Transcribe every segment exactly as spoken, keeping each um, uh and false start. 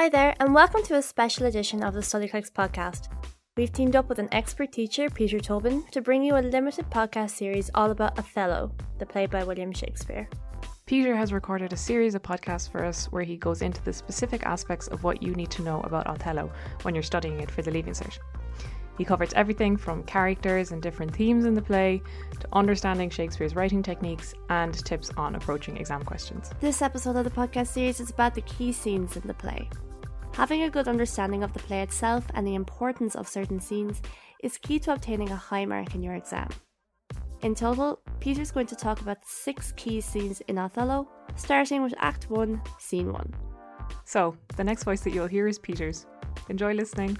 Hi there, and welcome to a special edition of the Studyclicks podcast. We've teamed up with an expert teacher, Peter Tobin, to bring you a limited podcast series all about Othello, the play by William Shakespeare. Peter has recorded a series of podcasts for us where he goes into the specific aspects of what you need to know about Othello when you're studying it for the Leaving Cert. He covers everything from characters and different themes in the play to understanding Shakespeare's writing techniques and tips on approaching exam questions. This episode of the podcast series is about the key scenes in the play. Having a good understanding of the play itself and the importance of certain scenes is key to obtaining a high mark in your exam. In total, Peter's going to talk about six key scenes in Othello, starting with Act one, Scene one. So, the next voice that you'll hear is Peter's. Enjoy listening.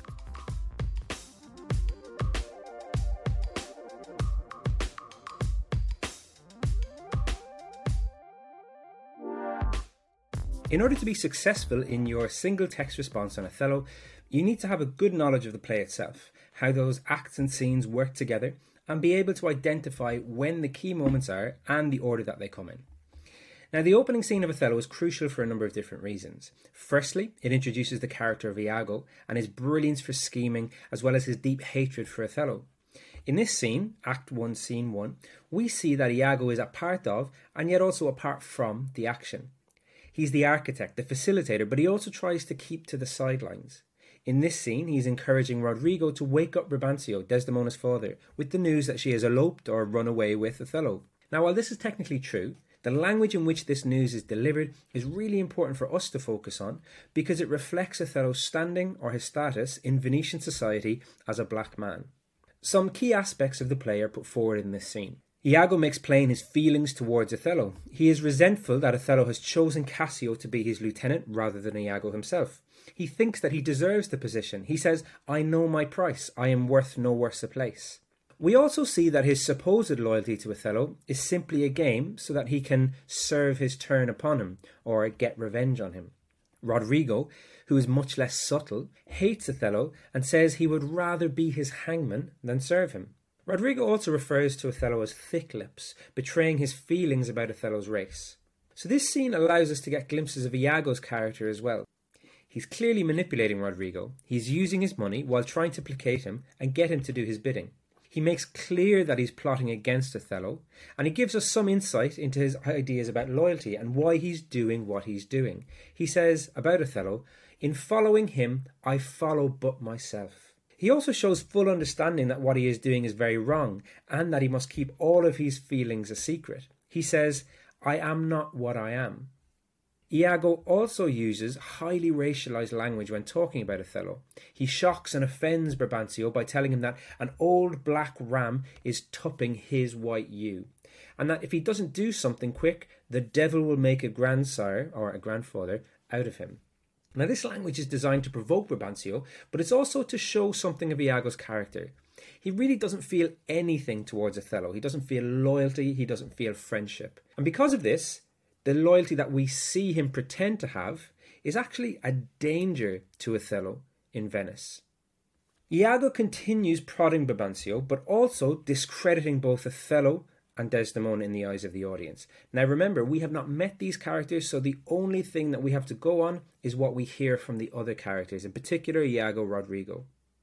In order to be successful in your single text response on Othello, you need to have a good knowledge of the play itself, how those acts and scenes work together, and be able to identify when the key moments are and the order that they come in. Now, the opening scene of Othello is crucial for a number of different reasons. Firstly, it introduces the character of Iago and his brilliance for scheming, as well as his deep hatred for Othello. In this scene, Act one, Scene one, we see that Iago is a part of, and yet also apart from, the action. He's the architect, the facilitator, but he also tries to keep to the sidelines. In this scene, he's encouraging Rodrigo to wake up Brabantio, Desdemona's father, with the news that she has eloped or run away with Othello. Now, while this is technically true, the language in which this news is delivered is really important for us to focus on because it reflects Othello's standing or his status in Venetian society as a black man. Some key aspects of the play are put forward in this scene. Iago makes plain his feelings towards Othello. He is resentful that Othello has chosen Cassio to be his lieutenant rather than Iago himself. He thinks that he deserves the position. He says, "I know my price. I am worth no worse a place." We also see that his supposed loyalty to Othello is simply a game so that he can serve his turn upon him or get revenge on him. Rodrigo, who is much less subtle, hates Othello and says he would rather be his hangman than serve him. Rodrigo also refers to Othello as thick lips, betraying his feelings about Othello's race. So this scene allows us to get glimpses of Iago's character as well. He's clearly manipulating Rodrigo. He's using his money while trying to placate him and get him to do his bidding. He makes clear that he's plotting against Othello, and he gives us some insight into his ideas about loyalty and why he's doing what he's doing. He says about Othello, "In following him, I follow but myself." He also shows full understanding that what he is doing is very wrong and that he must keep all of his feelings a secret. He says, "I am not what I am." Iago also uses highly racialized language when talking about Othello. He shocks and offends Brabantio by telling him that an old black ram is tupping his white ewe, and that if he doesn't do something quick, the devil will make a grandsire or a grandfather out of him. Now, this language is designed to provoke Brabantio, but it's also to show something of Iago's character. He really doesn't feel anything towards Othello. He doesn't feel loyalty. He doesn't feel friendship. And because of this, the loyalty that we see him pretend to have is actually a danger to Othello in Venice. Iago continues prodding Brabantio, but also discrediting both Othello and Desdemona in the eyes of the audience. Now remember, we have not met these characters, so the only thing that we have to go on is what we hear from the other characters, in particular Iago, Rodrigo.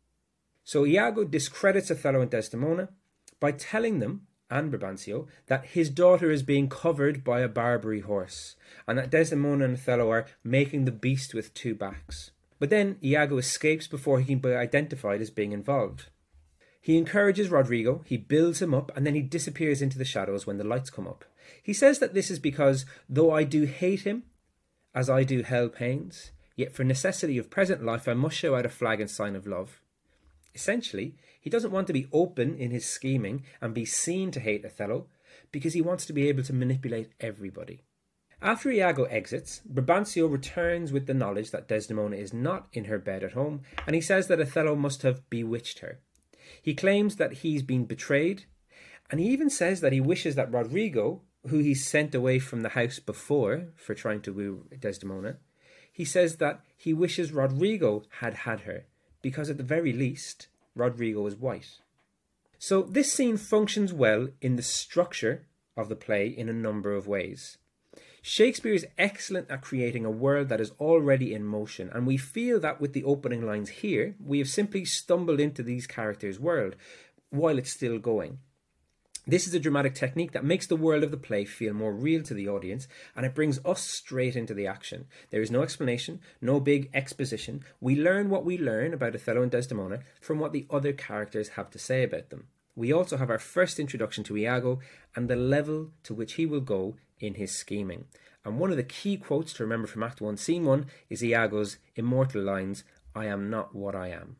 So Iago discredits Othello and Desdemona by telling them, and Brabantio, that his daughter is being covered by a Barbary horse, and that Desdemona and Othello are making the beast with two backs. But then Iago escapes before he can be identified as being involved. He encourages Rodrigo, he builds him up, and then he disappears into the shadows when the lights come up. He says that this is because, though I do hate him, as I do hell pains, yet for necessity of present life I must show out a flag in sign of love. Essentially, he doesn't want to be open in his scheming and be seen to hate Othello, because he wants to be able to manipulate everybody. After Iago exits, Brabantio returns with the knowledge that Desdemona is not in her bed at home, and he says that Othello must have bewitched her. He claims that he's been betrayed, and he even says that he wishes that Rodrigo, who he sent away from the house before for trying to woo Desdemona, he says that he wishes Rodrigo had had her, because at the very least, Rodrigo is white. So this scene functions well in the structure of the play in a number of ways. Shakespeare is excellent at creating a world that is already in motion, and we feel that with the opening lines here, we have simply stumbled into these characters' world while it's still going. This is a dramatic technique that makes the world of the play feel more real to the audience, and it brings us straight into the action. There is no explanation, no big exposition. We learn what we learn about Othello and Desdemona from what the other characters have to say about them. We also have our first introduction to Iago and the level to which he will go in his scheming. And one of the key quotes to remember from Act one, Scene one is Iago's immortal lines, "I am not what I am."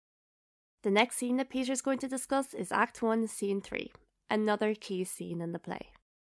The next scene that Peter's going to discuss is Act one, Scene three, another key scene in the play.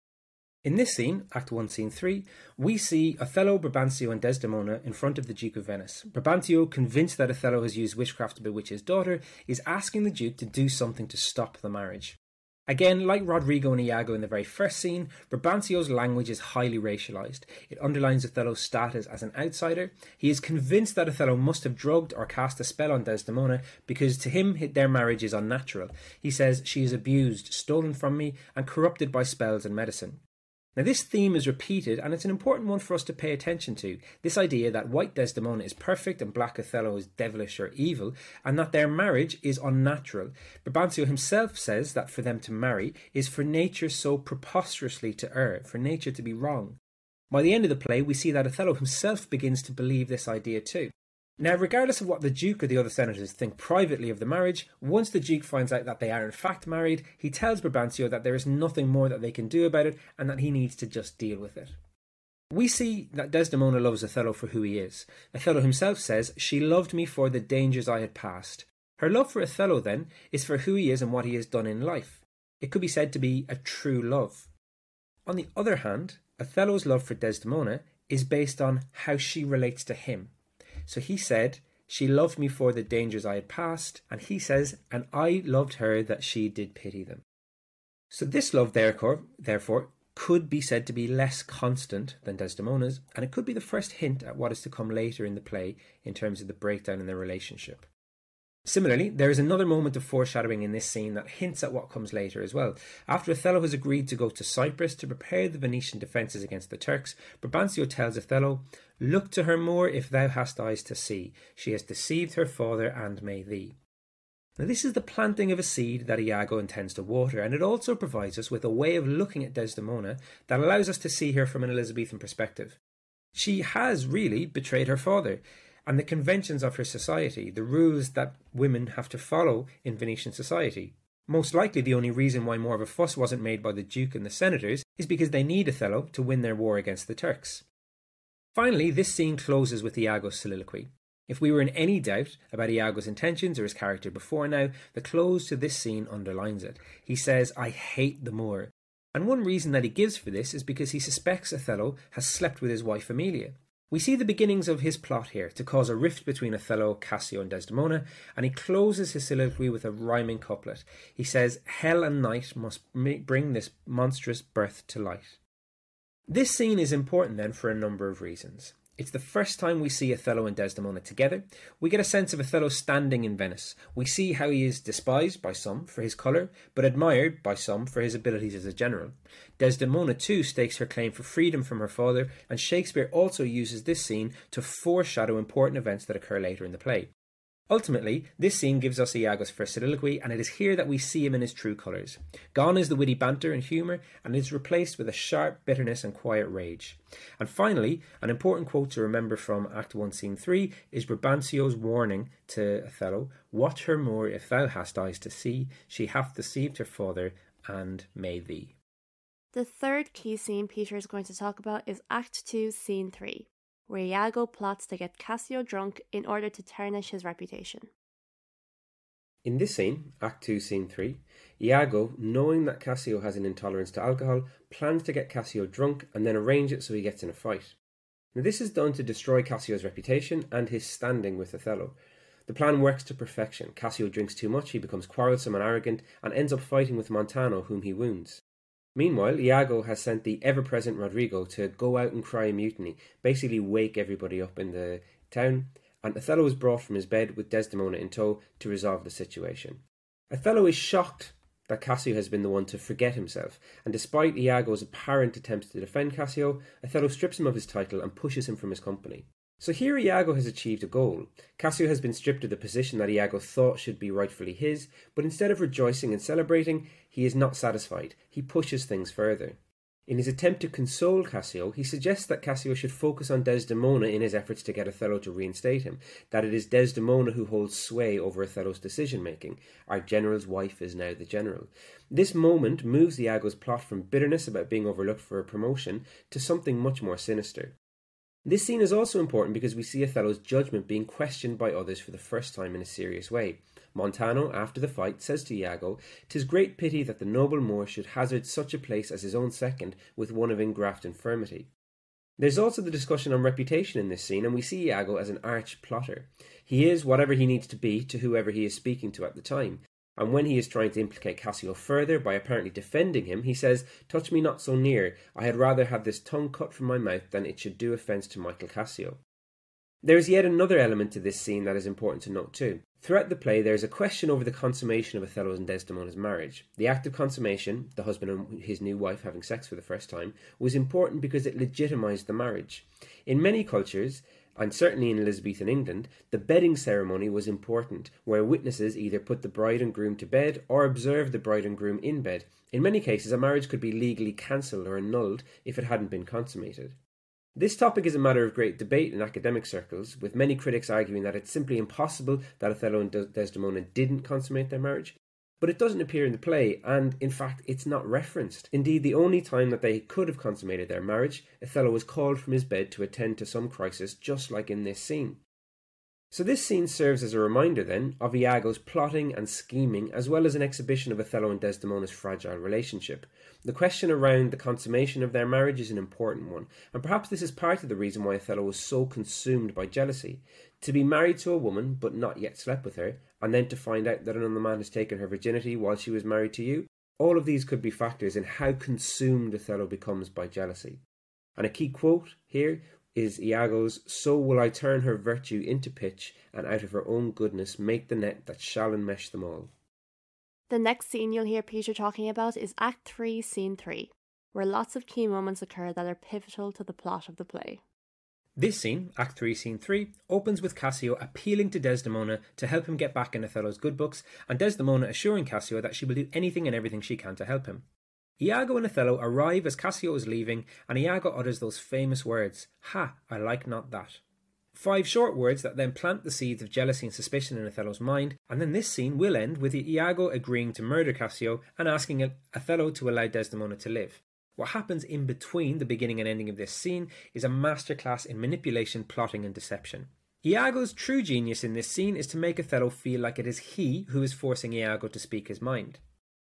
In this scene, Act one, Scene three, we see Othello, Brabantio and Desdemona in front of the Duke of Venice. Brabantio, convinced that Othello has used witchcraft to bewitch his daughter, is asking the Duke to do something to stop the marriage. Again, like Rodrigo and Iago in the very first scene, Brabantio's language is highly racialised. It underlines Othello's status as an outsider. He is convinced that Othello must have drugged or cast a spell on Desdemona because to him their marriage is unnatural. He says, "She is abused, stolen from me and corrupted by spells and medicine." Now this theme is repeated, and it's an important one for us to pay attention to. This idea that white Desdemona is perfect and black Othello is devilish or evil, and that their marriage is unnatural. Brabantio himself says that for them to marry is for nature so preposterously to err, for nature to be wrong. By the end of the play, we see that Othello himself begins to believe this idea too. Now, regardless of what the Duke or the other senators think privately of the marriage, once the Duke finds out that they are in fact married, he tells Brabantio that there is nothing more that they can do about it and that he needs to just deal with it. We see that Desdemona loves Othello for who he is. Othello himself says, "She loved me for the dangers I had passed." Her love for Othello, then, is for who he is and what he has done in life. It could be said to be a true love. On the other hand, Othello's love for Desdemona is based on how she relates to him. So he said, "She loved me for the dangers I had passed," and he says, "and I loved her that she did pity them." So this love, therefore, therefore, could be said to be less constant than Desdemona's, and it could be the first hint at what is to come later in the play in terms of the breakdown in their relationship. Similarly, there is another moment of foreshadowing in this scene that hints at what comes later as well. After Othello has agreed to go to Cyprus to prepare the Venetian defences against the Turks, Brabantio tells Othello, "Look to her more if thou hast eyes to see. She has deceived her father and may thee." Now this is the planting of a seed that Iago intends to water, and it also provides us with a way of looking at Desdemona that allows us to see her from an Elizabethan perspective. She has really betrayed her father, and the conventions of her society, the rules that women have to follow in Venetian society. Most likely the only reason why more of a fuss wasn't made by the Duke and the senators is because they need Othello to win their war against the Turks. Finally, this scene closes with Iago's soliloquy. If we were in any doubt about Iago's intentions or his character before now, the close to this scene underlines it. He says, "I hate the Moor." And one reason that he gives for this is because he suspects Othello has slept with his wife Emilia. We see the beginnings of his plot here to cause a rift between Othello, Cassio and Desdemona, and he closes his soliloquy with a rhyming couplet. He says, "Hell and night must bring this monstrous birth to light." This scene is important then for a number of reasons. It's the first time we see Othello and Desdemona together. We get a sense of Othello standing in Venice. We see how he is despised by some for his colour, but admired by some for his abilities as a general. Desdemona too stakes her claim for freedom from her father, and Shakespeare also uses this scene to foreshadow important events that occur later in the play. Ultimately, this scene gives us Iago's first soliloquy, and it is here that we see him in his true colours. Gone is the witty banter and humour, and it is replaced with a sharp bitterness and quiet rage. And finally, an important quote to remember from Act one, Scene three is Brabantio's warning to Othello, "Watch her more if thou hast eyes to see, she hath deceived her father, and may thee." The third key scene Peter is going to talk about is Act two, Scene three. Where Iago plots to get Cassio drunk in order to tarnish his reputation. In this scene, Act two, Scene three, Iago, knowing that Cassio has an intolerance to alcohol, plans to get Cassio drunk and then arrange it so he gets in a fight. Now this is done to destroy Cassio's reputation and his standing with Othello. The plan works to perfection. Cassio drinks too much, he becomes quarrelsome and arrogant, and ends up fighting with Montano, whom he wounds. Meanwhile, Iago has sent the ever-present Rodrigo to go out and cry a mutiny, basically wake everybody up in the town, and Othello is brought from his bed with Desdemona in tow to resolve the situation. Othello is shocked that Cassio has been the one to forget himself, and despite Iago's apparent attempts to defend Cassio, Othello strips him of his title and pushes him from his company. So here Iago has achieved a goal. Cassio has been stripped of the position that Iago thought should be rightfully his, but instead of rejoicing and celebrating, he is not satisfied. He pushes things further. In his attempt to console Cassio, he suggests that Cassio should focus on Desdemona in his efforts to get Othello to reinstate him, that it is Desdemona who holds sway over Othello's decision-making. Our general's wife is now the general. This moment moves Iago's plot from bitterness about being overlooked for a promotion to something much more sinister. This scene is also important because we see Othello's judgment being questioned by others for the first time in a serious way. Montano, after the fight, says to Iago, "'Tis great pity that the noble Moor should hazard such a place as his own second with one of ingraft infirmity." There's also the discussion on reputation in this scene, and we see Iago as an arch plotter. He is whatever he needs to be to whoever he is speaking to at the time. And when he is trying to implicate Cassio further by apparently defending him, he says, "Touch me not so near, I had rather have this tongue cut from my mouth than it should do offence to Michael Cassio." There is yet another element to this scene that is important to note too. Throughout the play, there is a question over the consummation of Othello's and Desdemona's marriage. The act of consummation, the husband and his new wife having sex for the first time, was important because it legitimised the marriage. In many cultures, and certainly in Elizabethan England, the bedding ceremony was important, where witnesses either put the bride and groom to bed or observed the bride and groom in bed. In many cases, a marriage could be legally cancelled or annulled if it hadn't been consummated. This topic is a matter of great debate in academic circles, with many critics arguing that it's simply impossible that Othello and Desdemona didn't consummate their marriage. But it doesn't appear in the play, and in fact it's not referenced. Indeed, the only time that they could have consummated their marriage, Othello was called from his bed to attend to some crisis, just like in this scene. So this scene serves as a reminder then of Iago's plotting and scheming, as well as an exhibition of Othello and Desdemona's fragile relationship. The question around the consummation of their marriage is an important one, and perhaps this is part of the reason why Othello was so consumed by jealousy. To be married to a woman, but not yet slept with her, and then to find out that another man has taken her virginity while she was married to you, all of these could be factors in how consumed Othello becomes by jealousy. And a key quote here is Iago's, "So will I turn her virtue into pitch, and out of her own goodness make the net that shall enmesh them all." The next scene you'll hear Peter talking about is Act three, Scene three, where lots of key moments occur that are pivotal to the plot of the play. This scene, Act three, Scene three, opens with Cassio appealing to Desdemona to help him get back in Othello's good books, and Desdemona assuring Cassio that she will do anything and everything she can to help him. Iago and Othello arrive as Cassio is leaving, and Iago utters those famous words, "Ha, I like not that." Five short words that then plant the seeds of jealousy and suspicion in Othello's mind, and then this scene will end with Iago agreeing to murder Cassio and asking Othello to allow Desdemona to live. What happens in between the beginning and ending of this scene is a masterclass in manipulation, plotting and deception. Iago's true genius in this scene is to make Othello feel like it is he who is forcing Iago to speak his mind.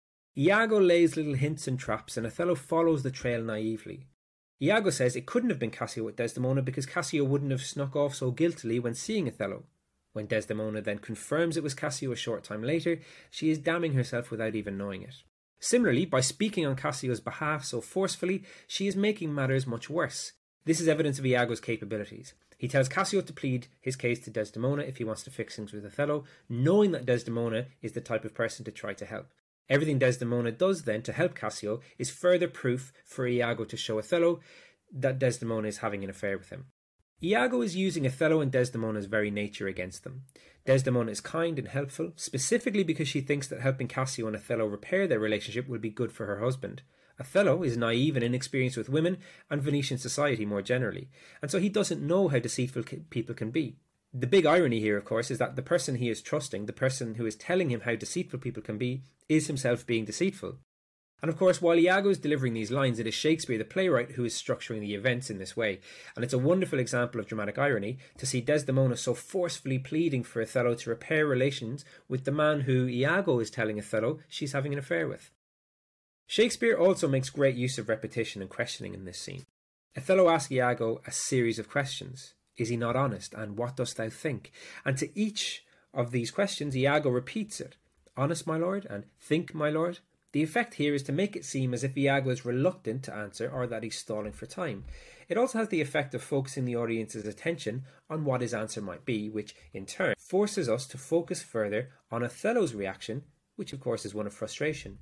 Iago lays little hints and traps, and Othello follows the trail naively. Iago says it couldn't have been Cassio with Desdemona because Cassio wouldn't have snuck off so guiltily when seeing Othello. When Desdemona then confirms it was Cassio a short time later, she is damning herself without even knowing it. Similarly, by speaking on Cassio's behalf so forcefully, she is making matters much worse. This is evidence of Iago's capabilities. He tells Cassio to plead his case to Desdemona if he wants to fix things with Othello, knowing that Desdemona is the type of person to try to help. Everything Desdemona does then to help Cassio is further proof for Iago to show Othello that Desdemona is having an affair with him. Iago is using Othello and Desdemona's very nature against them. Desdemona is kind and helpful, specifically because she thinks that helping Cassio and Othello repair their relationship will be good for her husband. Othello is naive and inexperienced with women and Venetian society more generally, and so he doesn't know how deceitful people can be. The big irony here, of course, is that the person he is trusting, the person who is telling him how deceitful people can be, is himself being deceitful. And of course, while Iago is delivering these lines, it is Shakespeare, the playwright, who is structuring the events in this way. And it's a wonderful example of dramatic irony to see Desdemona so forcefully pleading for Othello to repair relations with the man who Iago is telling Othello she's having an affair with. Shakespeare also makes great use of repetition and questioning in this scene. Othello asks Iago a series of questions. Is he not honest? And what dost thou think? And to each of these questions, Iago repeats it. Honest, my lord, and think, my lord. The effect here is to make it seem as if Iago is reluctant to answer or that he's stalling for time. It also has the effect of focusing the audience's attention on what his answer might be, which in turn forces us to focus further on Othello's reaction, which of course is one of frustration.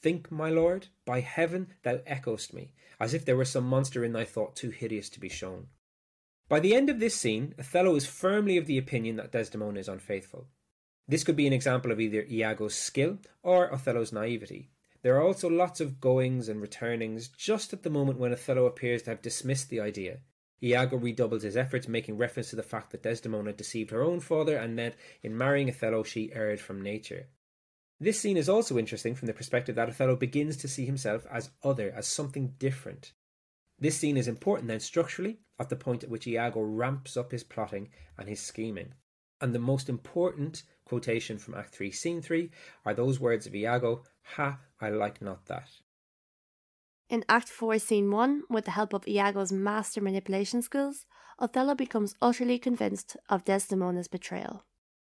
Think, my lord, by heaven thou echoest me, as if there were some monster in thy thought too hideous to be shown. By the end of this scene, Othello is firmly of the opinion that Desdemona is unfaithful. This could be an example of either Iago's skill or Othello's naivety. There are also lots of goings and returnings just at the moment when Othello appears to have dismissed the idea. Iago redoubles his efforts, making reference to the fact that Desdemona deceived her own father and that in marrying Othello she erred from nature. This scene is also interesting from the perspective that Othello begins to see himself as other, as something different. This scene is important then structurally at the point at which Iago ramps up his plotting and his scheming. And the most important quotation from Act three, Scene three are those words of Iago, "Ha, I like not that." In Act four, Scene one, with the help of Iago's master manipulation skills, Othello becomes utterly convinced of Desdemona's betrayal.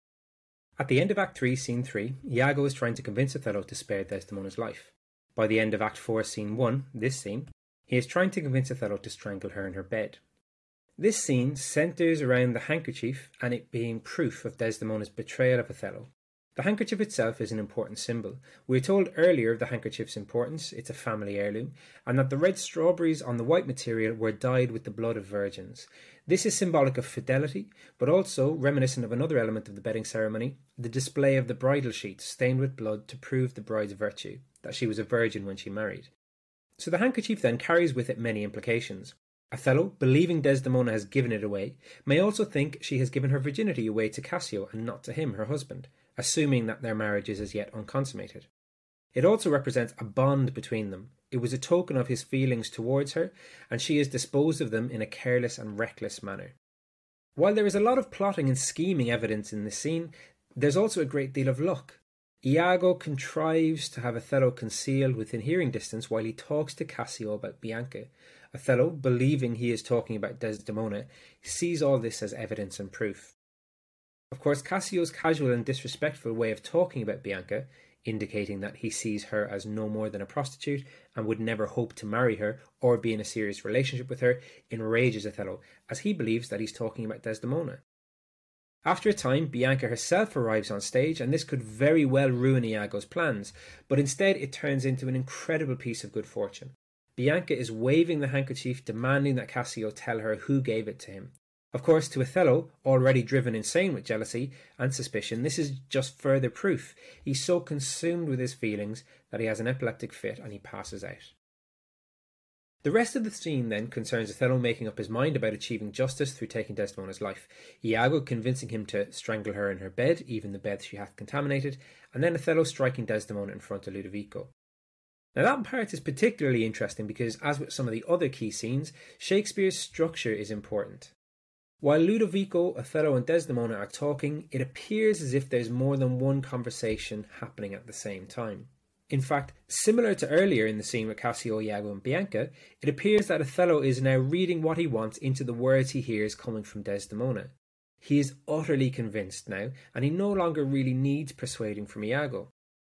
At the end of Act three, Scene three, Iago is trying to convince Othello to spare Desdemona's life. By the end of Act four, Scene one, this scene, he is trying to convince Othello to strangle her in her bed. This scene centres around the handkerchief and it being proof of Desdemona's betrayal of Othello. The handkerchief itself is an important symbol. We were told earlier of the handkerchief's importance, it's a family heirloom, and that the red strawberries on the white material were dyed with the blood of virgins. This is symbolic of fidelity, but also reminiscent of another element of the bedding ceremony, the display of the bridal sheet stained with blood to prove the bride's virtue, that she was a virgin when she married. So the handkerchief then carries with it many implications. Othello, believing Desdemona has given it away, may also think she has given her virginity away to Cassio and not to him, her husband, assuming that their marriage is as yet unconsummated. It also represents a bond between them. It was a token of his feelings towards her, and she has disposed of them in a careless and reckless manner. While there is a lot of plotting and scheming evidence in this scene, there's also a great deal of luck. Iago contrives to have Othello concealed within hearing distance while he talks to Cassio about Bianca. Othello, believing he is talking about Desdemona, sees all this as evidence and proof. Of course, Cassio's casual and disrespectful way of talking about Bianca, indicating that he sees her as no more than a prostitute and would never hope to marry her or be in a serious relationship with her, enrages Othello, as he believes that he's talking about Desdemona. After a time, Bianca herself arrives on stage, and this could very well ruin Iago's plans, but instead it turns into an incredible piece of good fortune. Bianca is waving the handkerchief, demanding that Cassio tell her who gave it to him. Of course, to Othello, already driven insane with jealousy and suspicion, this is just further proof. He's so consumed with his feelings that he has an epileptic fit and he passes out. The rest of the scene then concerns Othello making up his mind about achieving justice through taking Desdemona's life, Iago convincing him to strangle her in her bed, even the bed she hath contaminated, and then Othello striking Desdemona in front of Ludovico. Now that part is particularly interesting because, as with some of the other key scenes, Shakespeare's structure is important. While Ludovico, Othello and Desdemona are talking, it appears as if there's more than one conversation happening at the same time. In fact, similar to earlier in the scene with Cassio, Iago and Bianca, it appears that Othello is now reading what he wants into the words he hears coming from Desdemona. He is utterly convinced now, and he no longer really needs persuading from Iago.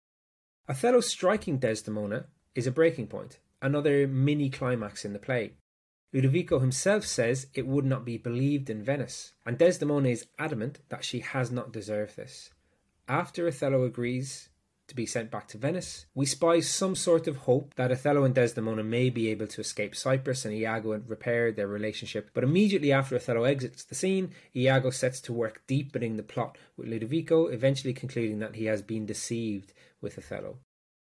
Othello striking Desdemona is a breaking point, another mini-climax in the play. Ludovico himself says it would not be believed in Venice, and Desdemona is adamant that she has not deserved this. After Othello agrees to be sent back to Venice, we spy some sort of hope that Othello and Desdemona may be able to escape Cyprus and Iago repair their relationship, but immediately after Othello exits the scene, Iago sets to work deepening the plot with Ludovico, eventually concluding that he has been deceived with Othello.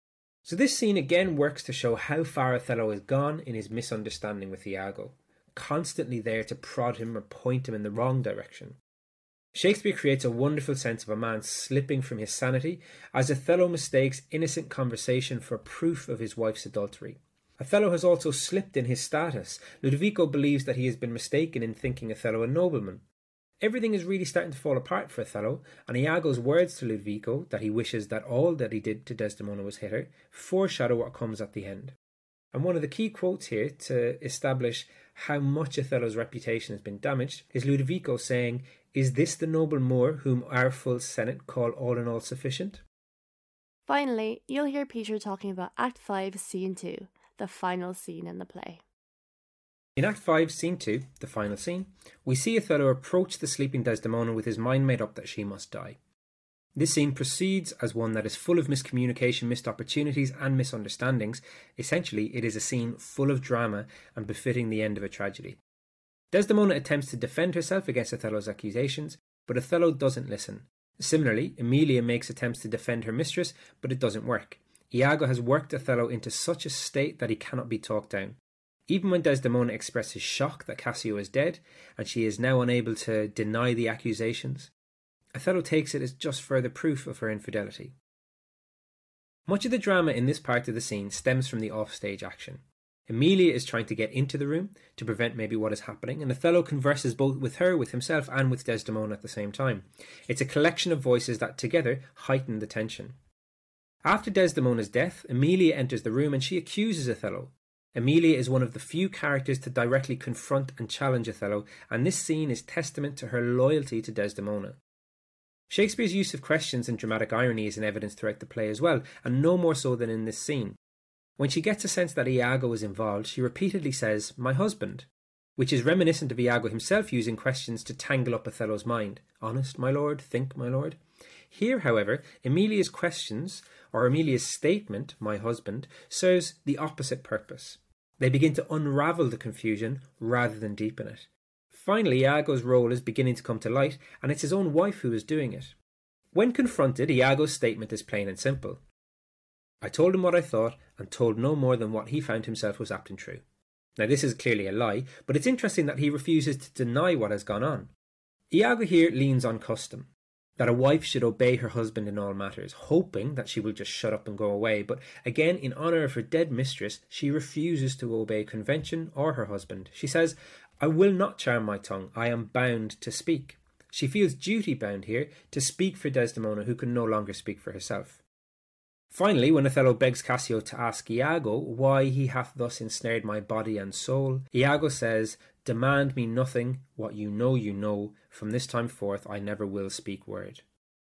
So this scene again works to show how far Othello has gone in his misunderstanding with Iago, constantly there to prod him or point him in the wrong direction. Shakespeare creates a wonderful sense of a man slipping from his sanity as Othello mistakes innocent conversation for proof of his wife's adultery. Othello has also slipped in his status. Ludovico believes that he has been mistaken in thinking Othello a nobleman. Everything is really starting to fall apart for Othello, and Iago's words to Ludovico, that he wishes that all that he did to Desdemona was hit her, foreshadow what comes at the end. And one of the key quotes here to establish how much Othello's reputation has been damaged is Ludovico saying, "Is this the noble Moor whom our full senate call all in all sufficient?" Finally, you'll hear Peter talking about Act five, Scene two, the final scene in the play. In Act five, Scene two, the final scene, we see Othello approach the sleeping Desdemona with his mind made up that she must die. This scene proceeds as one that is full of miscommunication, missed opportunities and misunderstandings. Essentially, it is a scene full of drama and befitting the end of a tragedy. Desdemona attempts to defend herself against Othello's accusations, but Othello doesn't listen. Similarly, Emilia makes attempts to defend her mistress, but it doesn't work. Iago has worked Othello into such a state that he cannot be talked down. Even when Desdemona expresses shock that Cassio is dead, and she is now unable to deny the accusations, Othello takes it as just further proof of her infidelity. Much of the drama in this part of the scene stems from the offstage action. Emilia is trying to get into the room to prevent maybe what is happening, and Othello converses both with her, with himself, and with Desdemona at the same time. It's a collection of voices that together heighten the tension. After Desdemona's death, Emilia enters the room and she accuses Othello. Emilia is one of the few characters to directly confront and challenge Othello, and this scene is testament to her loyalty to Desdemona. Shakespeare's use of questions and dramatic irony is in evidence throughout the play as well, and no more so than in this scene. When she gets a sense that Iago is involved, she repeatedly says, "My husband," which is reminiscent of Iago himself using questions to tangle up Othello's mind. "Honest, my lord? Think, my lord?" Here, however, Emilia's questions, or Emilia's statement, "my husband," serves the opposite purpose. They begin to unravel the confusion rather than deepen it. Finally, Iago's role is beginning to come to light, and it's his own wife who is doing it. When confronted, Iago's statement is plain and simple. "I told him what I thought, and told no more than what he found himself was apt and true." Now, this is clearly a lie, but it's interesting that he refuses to deny what has gone on. Iago here leans on custom, that a wife should obey her husband in all matters, hoping that she will just shut up and go away, but again, in honour of her dead mistress, she refuses to obey convention or her husband. She says, "I will not charm my tongue, I am bound to speak." She feels duty-bound here to speak for Desdemona, who can no longer speak for herself. Finally, when Othello begs Cassio to ask Iago why he hath thus ensnared my body and soul, Iago says, "Demand me nothing, what you know you know, from this time forth I never will speak word."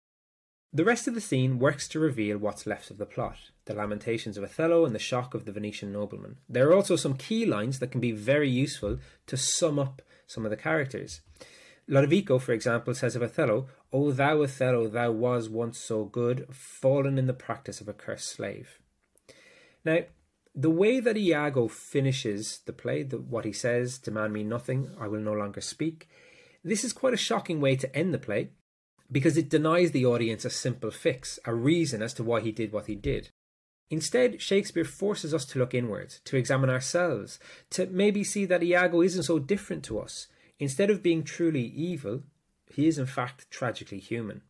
The rest of the scene works to reveal what's left of the plot, the lamentations of Othello and the shock of the Venetian nobleman. There are also some key lines that can be very useful to sum up some of the characters. Lodovico, for example, says of Othello, "O thou Othello, thou was once so good, fallen in the practice of a cursed slave." Now, the way that Iago finishes the play, the, what he says, "Demand me nothing, I will no longer speak," this is quite a shocking way to end the play, because it denies the audience a simple fix, a reason as to why he did what he did. Instead, Shakespeare forces us to look inwards, to examine ourselves, to maybe see that Iago isn't so different to us. Instead of being truly evil, he is in fact tragically human.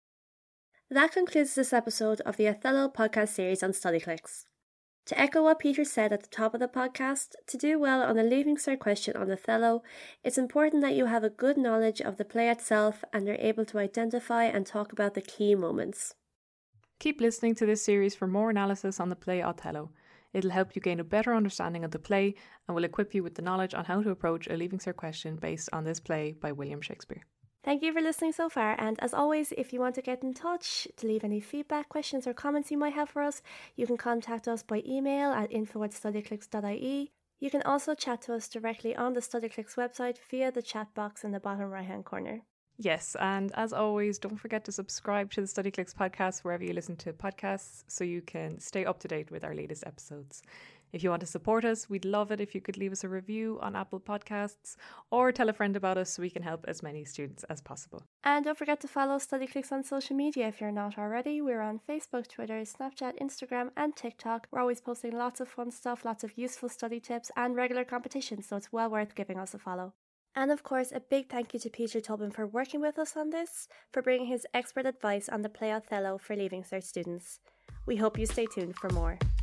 That concludes this episode of the Othello podcast series on StudyClix. To echo what Peter said at the top of the podcast, to do well on the Leaving Cert question on Othello, it's important that you have a good knowledge of the play itself and are able to identify and talk about the key moments. Keep listening to this series for more analysis on the play Othello. It'll help you gain a better understanding of the play and will equip you with the knowledge on how to approach a Leaving Cert question based on this play by William Shakespeare. Thank you for listening so far, and as always, if you want to get in touch to leave any feedback, questions or comments you might have for us, you can contact us by email at info at studyclix dot I E. You can also chat to us directly on the StudyClix website via the chat box in the bottom right hand corner. Yes, and as always, don't forget to subscribe to the StudyClix podcast wherever you listen to podcasts so you can stay up to date with our latest episodes. If you want to support us, we'd love it if you could leave us a review on Apple Podcasts or tell a friend about us so we can help as many students as possible. And don't forget to follow StudyClix on social media if you're not already. We're on Facebook, Twitter, Snapchat, Instagram and TikTok. We're always posting lots of fun stuff, lots of useful study tips and regular competitions, so it's well worth giving us a follow. And of course, a big thank you to Peter Tobin for working with us on this, for bringing his expert advice on the play Othello for Leaving Cert students. We hope you stay tuned for more.